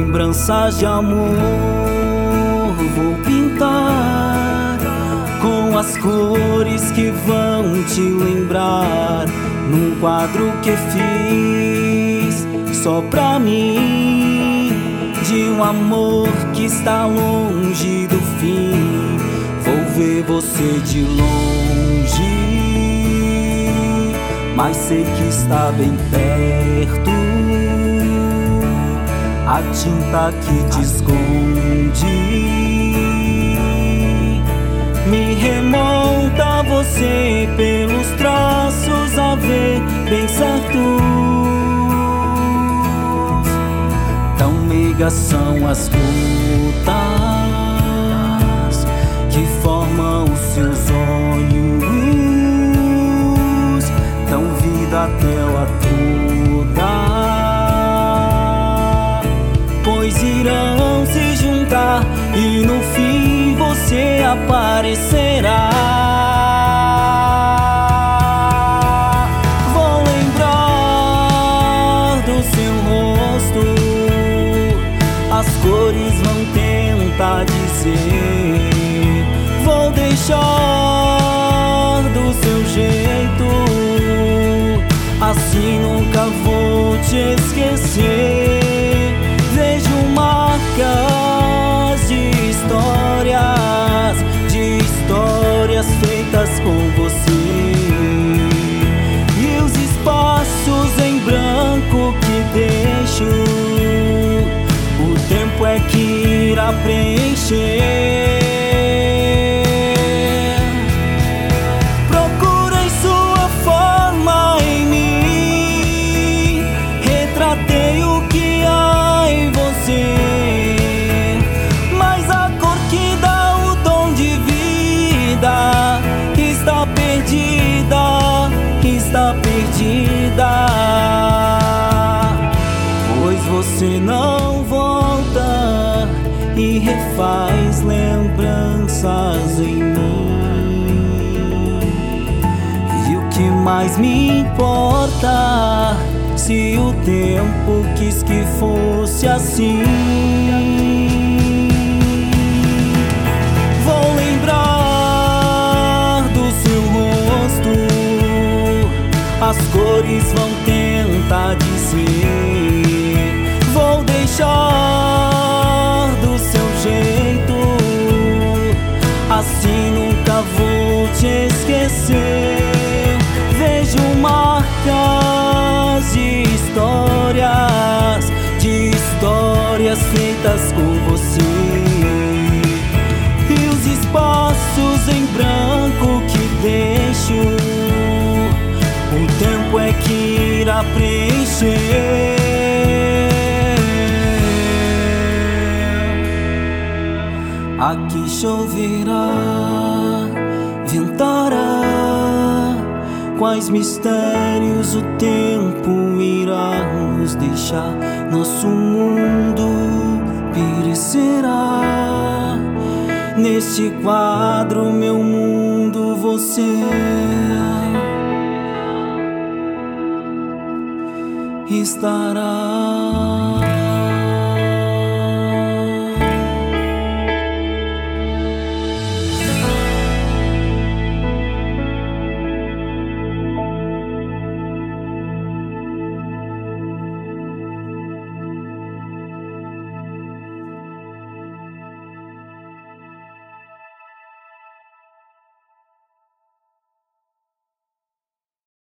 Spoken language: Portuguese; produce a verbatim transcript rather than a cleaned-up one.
lembranças de amor vou pintar com as cores que vão te lembrar, num quadro que fiz só pra mim, de um amor que está longe do fim. Vou ver você de longe, mas sei que está bem perto. A tinta que te esconde me remonta você pelos traços a ver bem certos. Tão meigas são as gotas que formam os seus olhos, tão vida a tela toda, pois irão se juntar e no fim você aparecerá. Vou lembrar do seu rosto, as cores vão tentar dizer. Vou deixar do seu jeito, assim nunca vou te esquecer. Vejo marcas de histórias, de histórias feitas com você, e os espaços em branco que deixo, o tempo é que irá preencher. Procurei sua forma em mim, retratei o que há em você, mas a cor que dá o tom de vida está perdida, está perdida, pois você não volta e refaz lembranças em mim. E o que mais me importa, se o tempo quis que fosse assim. Vou lembrar do seu rosto, as cores vão tentar dizer. Vou deixar do seu jeito, assim nunca vou te esquecer. Vejo marcas de histórias, de histórias feitas com você, e os espaços em branco que deixo, o tempo é que irá preencher. Aqui choverá, ventará, quais mistérios o tempo irá nos deixar. Nosso mundo perecerá, neste quadro meu mundo você estará.